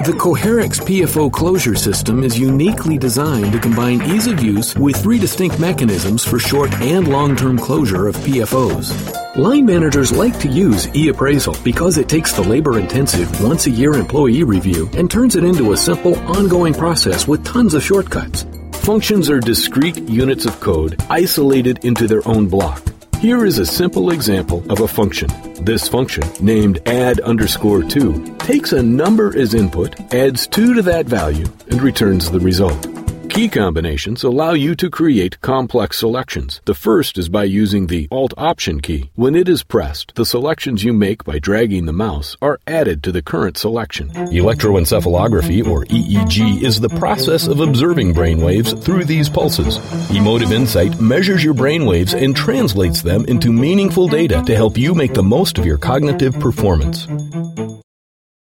The Coherix PFO closure system is uniquely designed to combine ease of use with 3 distinct mechanisms for short and long-term closure of PFOs. Line managers like to use e-appraisal because it takes the labor-intensive once-a-year employee review and turns it into a simple, ongoing process with tons of shortcuts. Functions are discrete units of code isolated into their own block. Here is a simple example of a function. This function, named add_2, takes a number as input, adds 2 to that value, and returns the result. Key combinations allow you to create complex selections. The first is by using the Alt-Option key. When it is pressed, the selections you make by dragging the mouse are added to the current selection. Electroencephalography, or EEG, is the process of observing brainwaves through these pulses. Emotive Insight measures your brainwaves and translates them into meaningful data to help you make the most of your cognitive performance.